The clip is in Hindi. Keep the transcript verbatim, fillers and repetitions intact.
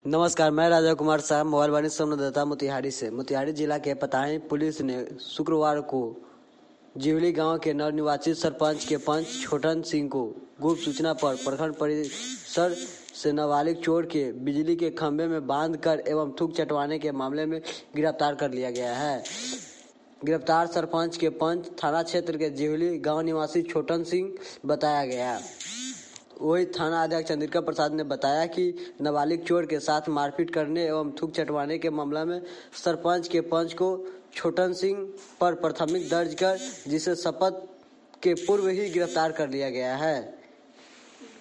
नमस्कार, मैं राजा कुमार शाह मोबाइल वाणिज्य संवाददाता मोतिहारी से। मोतिहारी जिला के पताही पुलिस ने शुक्रवार को जिवली गांव के नवनिर्वाचित सरपंच के पंच छोटन सिंह को गुप्त सूचना पर प्रखंड परिसर से नाबालिग चोर के बिजली के खंभे में बांध कर एवं थूक चटवाने के मामले में गिरफ्तार कर लिया गया है। गिरफ्तार सरपंच के पंच थाना क्षेत्र के जिवली गांव निवासी छोटन सिंह बताया गया। वही थाना अध्यक्ष चंद्रिका प्रसाद ने बताया कि नाबालिग चोर के साथ मारपीट करने एवं थूक चटवाने के मामला में सरपंच के पंच को छोटन सिंह पर प्राथमिक दर्ज कर जिसे शपथ के पूर्व ही गिरफ्तार कर लिया गया है।